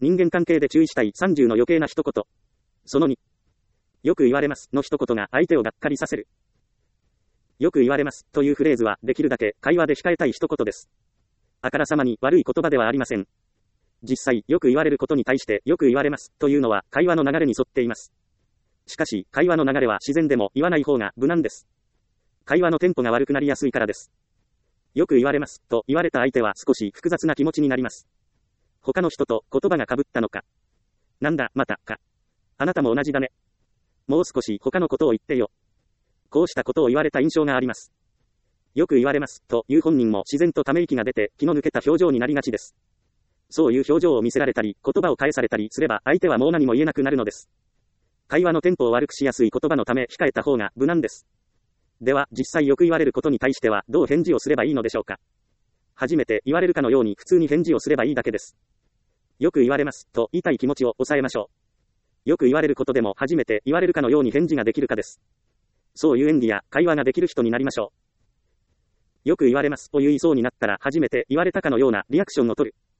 人間関係で注意したい30の余計な一言。その2。よく言われますの一言が相手をがっかりさせる。よく言われますというフレーズはできるだけ会話で控えたい一言です。あからさまに悪い言葉ではありません。実際、よく言われることに対してよく言われますというのは会話の流れに沿っています。しかし、会話の流れは自然でも言わない方が無難です。会話のテンポが悪くなりやすいからです。よく言われますと言われた相手は少し複雑な気持ちになります。他の人と言葉が被ったのか。なんだ、また、か。あなたも同じだね。もう少し他のことを言ってよ。こうしたことを言われた印象があります。よく言われますという本人も自然とため息が出て気の抜けた表情になりがちです。そういう表情を見せられたり言葉を返されたりすれば相手はもう何も言えなくなるのです。会話のテンポを悪くしやすい言葉のため控えた方が無難です。では実際よく言われることに対してはどう返事をすればいいのでしょうか。初めて言われるかのように普通に返事をすればいいだけです。よく言われますと言いたい気持ちを抑えましょう。よく言われることでも初めて言われるかのように返事ができるかです。そういう演技や会話ができる人になりましょう。よく言われますと言いそうになったら初めて言われたかのようなリアクションを取る。